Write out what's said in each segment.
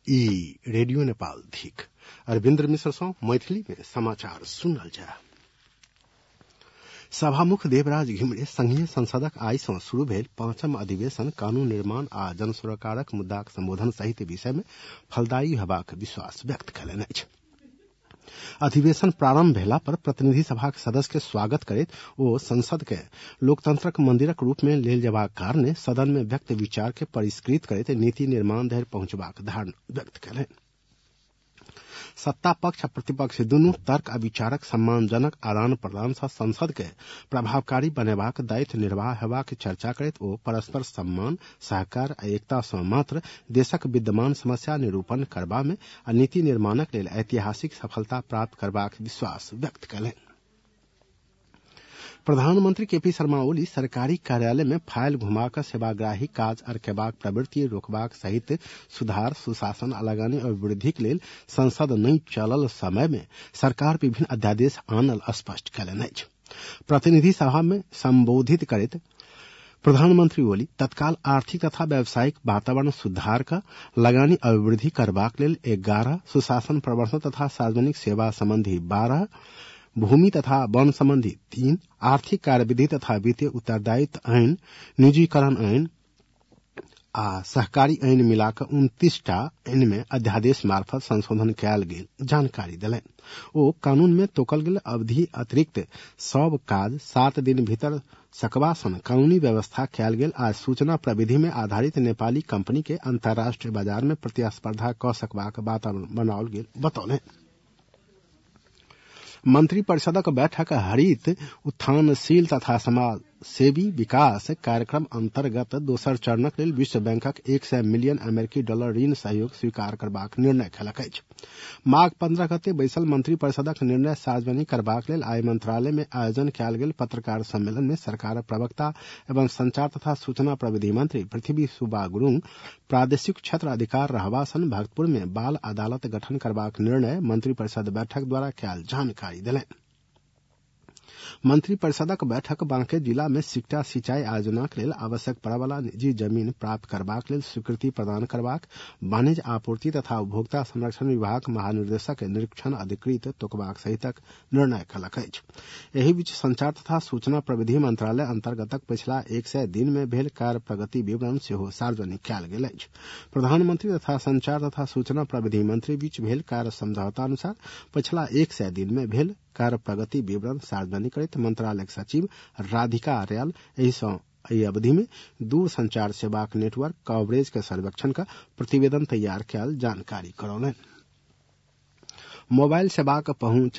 ई रेडियो नेपाल धीक अरविंद्र मिश्र सौ मैथिली में समाचार सुनल जा। सभामुख देवराज घिमिरे संघीय संसदक आइ सँ शुरू भेल 5म अधिवेशन कानून निर्माण आ जन सुरक्षाक मुद्दाक संबोधन सहित विषय में फलदायी हेबाक विश्वास व्यक्त कयलनि अछि। अधिवेशन प्रारंभ भेला पर प्रतिनिधि सभाक सदस्य के स्वागत करैत ओ संसद के लोकतंत्रक मंदिरक रूप में लेल जेबाक कारणे सदन में व्यक्त विचार के परिष्कृत करैत नीति निर्माण धरि पहुंचबाक धारणा व्यक्त कयलनि। सत्ता पक्ष आ प्रतिपक्ष दुनू तर्क आ विचारक सम्मानजनक आदान प्रदान सँ संसद के प्रभावकारी बनेबाक दायित्व निर्वाह हेबाक चर्चा करैत ओ परस्पर सम्मान सहकार आ एकता सँ मात्र देशक विद्यमान समस्या निरूपण करबा में आ नीति निर्माणक लेल ऐतिहासिक सफलता प्राप्त करबाक विश्वास व्यक्त कयलनि। प्रधानमंत्री केपी शर्मा ओली सरकारी कार्यालय में फाइल घुमाकर सेवाग्राही काज अरकेबाक प्रवृत्ति रोकबाक सहित सुधार सुशासन आ लगानी और वृद्धि के लेल संसद नहीं चलल समय में सरकार विभिन्न अध्यादेश आनल स्पष्ट कयलनि अछि। प्रतिनिधि सभा में संबोधित करैत प्रधानमंत्री ओली तत्काल आर्थिक तथा व्यावसायिक वातावरण सुधार का लगानी और वृद्धि करबाक लेल 11 सुशासन प्रवर्तन तथा सार्वजनिक सेवा संबंधी 12 भूमि तथा वन संबंधी 3 आर्थिक कार्यविधि तथा वित्तीय उत्तरदायित्व आइन निजीकरण आइन आ सहकारी आइन मिलाकर 29 टा आइन में अध्यादेश मार्फत संशोधन कयल गेल जानकारी देलनि। ओ कानून में तोकल गेल अवधि अतिरिक्त सब काज 7 दिन भीतर सकबा सन कानूनी व्यवस्था कयल गेल आ सूचना प्रविधि में आधारित नेपाली कंपनी के अंतर्राष्ट्रीय बाजार में प्रतिस्पर्धा क सकबाक वातावरण बनाओल गेल बतौलनि। मंत्रिपरिषदक बैठक हरित उत्थानशील तथा समाज सेवी विकास कार्यक्रम अंतर्गत दोसर चरणक लेल विश्व बैंकक 100 मिलियन अमेरिकी डॉलर ऋण सहयोग स्वीकार करबाक निर्णय कयलक अछि। माघ 15 गते बैसल मंत्रिपरिषदक निर्णय सार्वजनिक करबाक लेल आइ मंत्रालय में आयोजन कयल गेल पत्रकार सम्मेलन में सरकार प्रवक्ता एवं संचार तथा सूचना प्रविधि मंत्री पृथ्वी सुब्बा गुरुङ प्रादेशिक क्षेत्र अधिकार रहबा सन भक्तपुर में बाल अदालत गठन करबाक निर्णय मंत्रिपरिषद बैठक द्वारा कयल जानकारी देलनि। मंत्रिपरिषदक बैठक बांके जिला में सिक्टा सिंचाई आयोजनाक लेल आवश्यक पड़य वाला निजी जमीन प्राप्त करबाक लेल स्वीकृति प्रदान करबाक वाणिज्य आपूर्ति तथा उपभोक्ता संरक्षण विभाग महानिर्देशक निरीक्षण अधिकृत तोकबाक सहितक निर्णय कयलक अछि। एहि बीच संचार तथा सूचना प्रविधि मंत्रालय अंतर्गतक पिछला 100 दिन में भेल कार्य प्रगति विवरण सेहो सार्वजनिक कयल गेल अछि। प्रधानमंत्री तथा संचार तथा सूचना प्रविधि मंत्री बीच भेल कार्य समझौता अनुसार पिछला 100 दिन में भेल कार्य प्रगति विवरण सार्वजनिक करैत मंत्रालय सचिव राधिका आर्याल एहि अवधि में दूर संचार सेवाक नेटवर्क कवरेज के सर्वेक्षण का प्रतिवेदन तैयार कयल जानकारी करौलनि। मोबाइल सेवाक पहुंच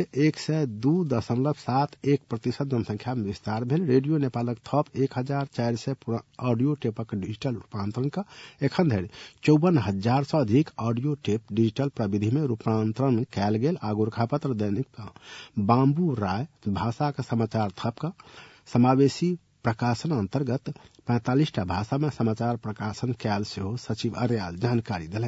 102.71% जनसंख्या में विस्तार भेल। रेडियो नेपालक थप 1400 ऑडियो टेपक डिजिटल रूपांतरण का एखन धरि 54,000 सँ अधिक ऑडियो टेप डिजिटल प्रविधि में रूपांतरण कयल गेल आ गोरखापत्र दैनिक बाम्बू राय भाषा का समाचार थप का समावेशी प्रकाशन अंतर्गत 45 टा भाषा में समाचार प्रकाशन कयल सेहो सचिव आर्याल जानकारी देलनि।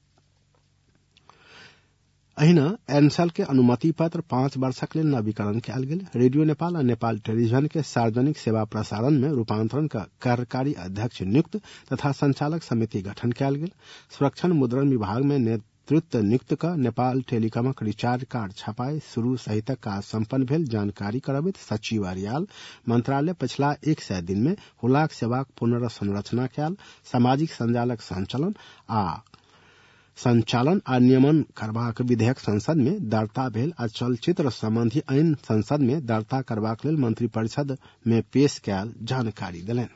अहिना एनसेल के अनुमति पत्र 5 वर्षक लेल नवीकरण कयल गेल। रेडियो नेपाल आ नेपाल टेलीविजन के सार्वजनिक सेवा प्रसारण में रूपांतरण का कार्यकारी अध्यक्ष नियुक्त तथा संचालक समिति गठन कयल गेल। संरक्षण मुद्रण विभाग में नेतृत्व नियुक्त का नेपाल टेलीकॉमक रिचार्ज कार्ड छपाई शुरू सहितक काज संपन्न भेल जानकारी करबैत सचिव आर्याल मंत्रालय पिछला 100 दिन में हुलाक सेवाक पुनर्संरचना कयल सामाजिक संचालन आ नियमन करबाक विधेयक संसद में दर्ता भेल आ चलचित्र संबंधी आइन संसद में दर्ता करबाक लेल मंत्रिपरिषद में पेश कयल जानकारी देलनि।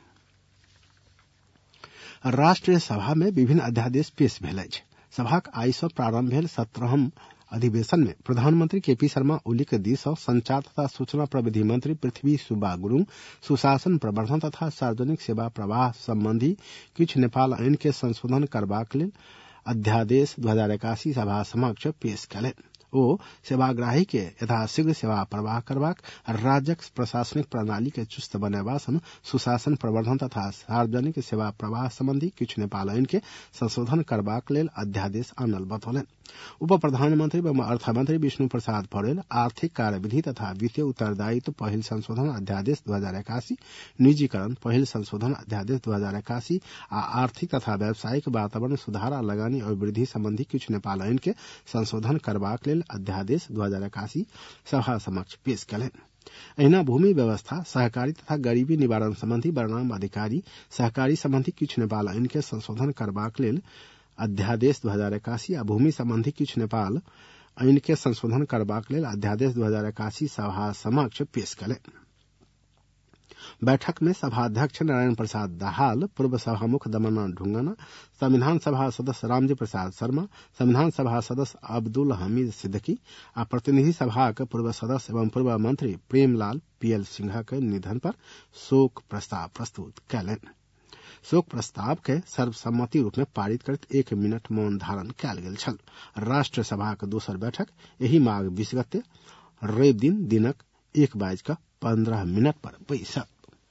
राष्ट्रीय सभा में विभिन्न अध्यादेश पेश भेल अछि। सभाक आइ सँ प्रारंभ भेल 17म् अधिवेशन में प्रधानमंत्री केपी शर्मा ओली के दिस सँ संचार तथा सूचना प्रविधि मंत्री पृथ्वी सुब्बा गुरुङ सुशासन प्रवर्धन तथा सार्वजनिक सेवा प्रवाह संबंधी किछु नेपाल आइन के संशोधन करबाक लेल अध्यादेश 2081 सभा समक्ष पेश कयलनि। ओ सेवाग्राही के यथाशीघ्र सेवा प्रवाह करबाक राज्यक प्रशासनिक प्रणाली के चुस्त बनेबा सन सुशासन प्रवर्धन तथा सार्वजनिक सेवा प्रवाह संबंधी किछु नेपाल आइन के संशोधन करबाक लेल अध्यादेश आनल बतौलनि। उप प्रधानमंत्री एवं अर्थमंत्री विष्णु प्रसाद पौडेल आर्थिक कार्यविधि तथा वित्तीय उत्तरदायित्व पहिल संशोधन अध्यादेश 2081, निजीकरण पहिल संशोधन अध्यादेश 2081 आ आर्थिक तथा व्यावसायिक वातावरण सुधार आ लगानी और वृद्धि संबंधी किछु नेपाल ऐन के संशोधन करबाक लेल अध्यादेश 2081 सभा समक्ष पेश कयलनि। एहिना भूमि व्यवस्था, सहकारी तथा गरीबी निवारण संबंधी परिणाम अधिकारी सहकारी संबंधी किछु नेपाल ऐन के संशोधन करबाक लेल अध्यादेश 2081 आ भूमि संबंधी किछु नेपाल ऐन के संशोधन करबाक लेल अध्यादेश 2081 सभा समक्ष पेश कयलनि। बैठक में सभाध्यक्ष नारायण प्रसाद दाहाल, पूर्व सभामुख दमना ढुंगाना, संविधान सभा सदस्य रामजी प्रसाद शर्मा, संविधान सभा सदस्य अब्दुल हमीद सिद्दीकी आ प्रतिनिधि सभा के पूर्व सदस्य एवं पूर्व मंत्री प्रेमलाल पीएल सिंह के निधन पर शोक प्रस्ताव प्रस्तुत कयलनि। शोक प्रस्ताव के सर्वसम्मति रूप में पारित करैत 1 मिनट मौन धारण कयल गेल छल। राष्ट्र सभा के दोसर बैठक एहि माघ 20 गते रवि दिन दिनक 1:15 पर बैसत।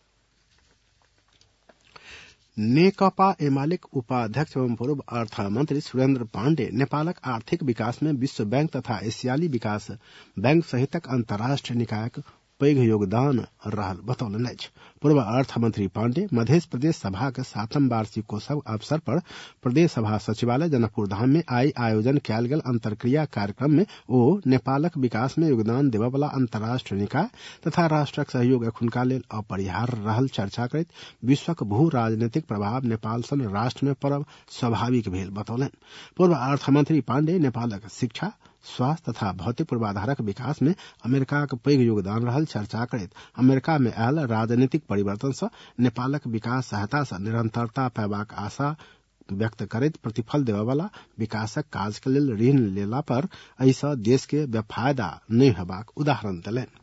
नेकपा एमालेक उपाध्यक्ष एवं पूर्व अर्थमंत्री सुरेन्द्र पाण्डे नेपालक आर्थिक विकास में विश्व बैंक तथा एशियाली विकास बैंक सहितक अंतर्राष्ट्रीय निकायक पैघ योगदान रहल बतौलनि अछि। पूर्व अर्थमंत्री पाण्डे मध्य प्रदेश सभा के 7म वार्षिकोत्सव अवसर पर प्रदेश सभा सचिवालय जनकपुर धाम में आई आयोजन कयल गेल अंतरक्रिया कार्यक्रम में ओ नेपालक विकास में योगदान देबय वाला अंतर्राष्ट्रीय निकाय तथा राष्ट्रक सहयोग एखुनका लेल अपरिहार्य रहल चर्चा करैत विश्वक भू राजनीतिक प्रभाव नेपाल सन राष्ट्र में पड़ब स्वाभाविक भेल बतौलनि। पूर्व अर्थमंत्री पाण्डे नेपालक शिक्षा, स्वास्थ्य तथा भौतिक पूर्वाधारक विकास में अमेरिका के पैघ योगदान रहल चर्चा करैत अमेरिका में आयल राजनीतिक परिवर्तन से नेपालक विकास सहायता से निरंतरता पैबाक आशा व्यक्त करैत प्रतिफल देबय वाला विकासक काज के लेल ऋण लेला पर एहि सँ देश के बेफायदा नहि हेबाक उदाहरण देलनि।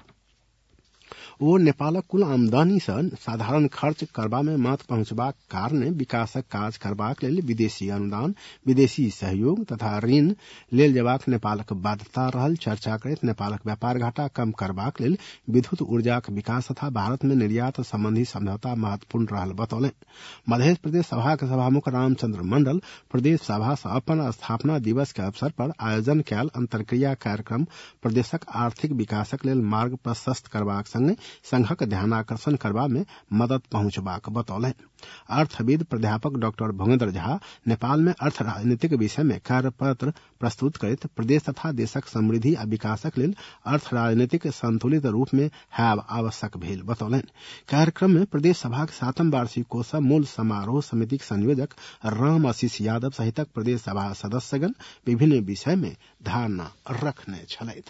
ओ नेपालक कुल आमदनी सँ साधारण खर्च करबा में मत पहुंचबाक कारणे विकासक काज करबाक लेल विदेशी अनुदान, विदेशी सहयोग तथा ऋण लेल जेबाक नेपालक बाध्यता रहल चर्चा करैत नेपालक व्यापार घाटा कम करबाक लेल विद्युत ऊर्जाक विकास तथा भारत में निर्यात संबंधी समझौता महत्वपूर्ण रहल बतौलनि। मध्य प्रदेश सभा के सभामुख रामचंद्र मंडल प्रदेश सभा सँ अपन स्थापना दिवस के अवसर पर आयोजन कयल अंतरक्रिया कार्यक्रम प्रदेशक आर्थिक विकासक लेल मार्ग प्रशस्त करबाक संगे संघक ध्यानाकर्षण करबा में मदद पहुंचबाक बतौलनि। अर्थविद प्राध्यापक डॉक्टर भोगेन्द्र झा नेपाल में अर्थ राजनीतिक विषय में कार्यपत्र प्रस्तुत करैत प्रदेश तथा देशक समृद्धि आ विकासक लेल अर्थ राजनीतिक संतुलित रूप में हैब आवश्यक भेल बतौलनि। कार्यक्रम में प्रदेश सभा के 7म वार्षिकोत्सव मूल समारोह समिति के संयोजक राम आशीष यादव सहितक प्रदेश सभा सदस्यगण विभिन्न विषय में धारणा रखने छलैथ।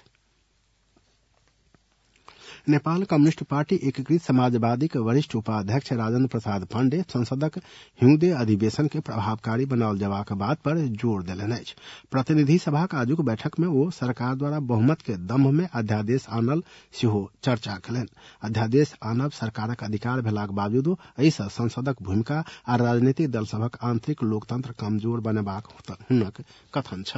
नेपाल कम्युनिस्ट पार्टी एकीकृत समाजवादी के वरिष्ठ उपाध्यक्ष राजेन्द्र प्रसाद पाण्डे संसदक हिउँदे अधिवेशन के प्रभावकारी बनाओल जबाक बात पर जोर देलनि अछि। प्रतिनिधि सभा के आजुक बैठक में ओ सरकार द्वारा बहुमत के दम्भ में अध्यादेश आनल सेहो चर्चा कयलनि। अध्यादेश आनब सरकारक अधिकार भेलाक बावजूदो एहि सँ संसदक भूमिका आ राजनीतिक दल सभक आंतरिक लोकतंत्र कमजोर बनेबाक हुनक कथन छल।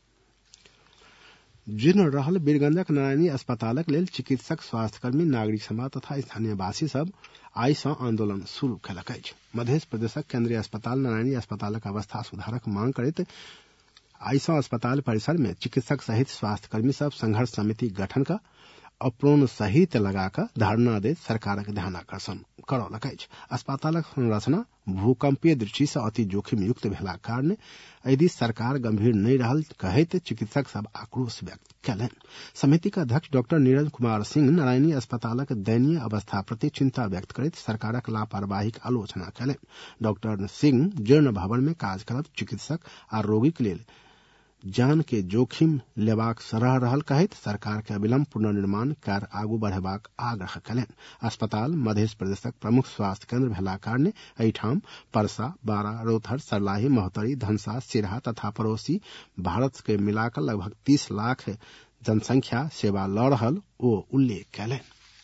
जीर्ण रहल वीरगंजक नारायणी अस्पतालक लेल चिकित्सक, स्वास्थ्यकर्मी, नागरिक समाज तथा स्थानीयवासी सब आइ सँ आंदोलन शुरू कयलक अछि। मध्य प्रदेशक केंद्रीय अस्पताल नारायणी अस्पतालक अवस्था सुधारक मांग करैत आइ सँ अस्पताल परिसर में चिकित्सक सहित स्वास्थ्यकर्मी सब संघर्ष समिति गठन कर अप्रोन सहित लगाकर धरना देत सरकारक ध्यानाकर्षण करौलक अछि। अस्पतालक संरचना भूकंपीय दृष्टि से अति जोखिम युक्त भेलाक कारणे यदि सरकार गंभीर नहीं रहल कहैत चिकित्सक सब आक्रोश व्यक्त कयलनि। समिति के अध्यक्ष डॉक्टर नीरज कुमार सिंह नारायणी अस्पतालक दयनीय अवस्था प्रति चिंता व्यक्त करैत सरकारक लापरवाही के आलोचना कयलनि। डॉक्टर सिंह जीर्ण भवन में काज करब चिकित्सक आ रोगी के लेल जान के जोखिम लेबाक सरह रहल कहैत सरकार के अविलंब पुनर्निर्माण कार्य आगू बढ़ेबाक आग्रह कयलनि। अस्पताल मध्य प्रदेशक प्रमुख स्वास्थ्य केंद्र भेला कारणे एहिठाम परसा, बारा, रौतहट, सर्लाही, महोत्तरी, धनसा, सिरहा तथा पड़ोसी भारत के मिलाकर लगभग 30 लाख जनसंख्या सेवा लऽ रहल ओ उल्लेख कयलनि।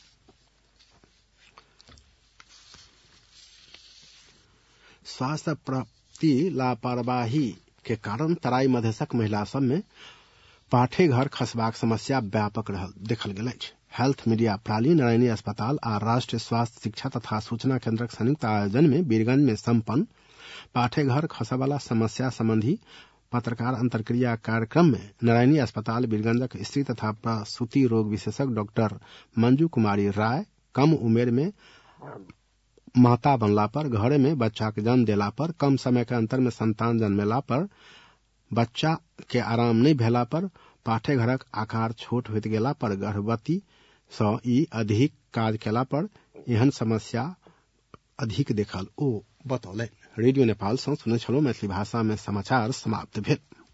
स्वास्थ्य प्रति लापरवाही के कारण तराई मधेशक महिला सब में पाठे घर खसबाक समस्या व्यापक रहल देखल गेल अछि। हेल्थ मीडिया प्रणाली नारायणी अस्पताल आ राष्ट्रीय स्वास्थ्य शिक्षा तथा सूचना केंद्रक संयुक्त आयोजन में वीरगंज में संपन्न पाठे घर खसबाला समस्या संबंधी पत्रकार अंतरक्रिया कार्यक्रम में नारायणी अस्पताल बीरगंजक स्त्री तथा प्रसूति रोग विशेषज्ञ डॉक्टर मंजू कुमारी राय कम उम्र में माता बनला पर, घरे में बच्चा के जन्म देला पर, कम समय के अंतर में संतान जन्मेला पर, बच्चा के आराम नहीं भेला पर, पाठे घरक आकार छोट होइत गेला पर, गर्भवती सँ ई अधिक काज केला पर एहन समस्या अधिक देखल ओ बतौलनि। रेडियो नेपाल सँ सुनै छलहुँ मैथिली भाषा में समाचार समाप्त भेल।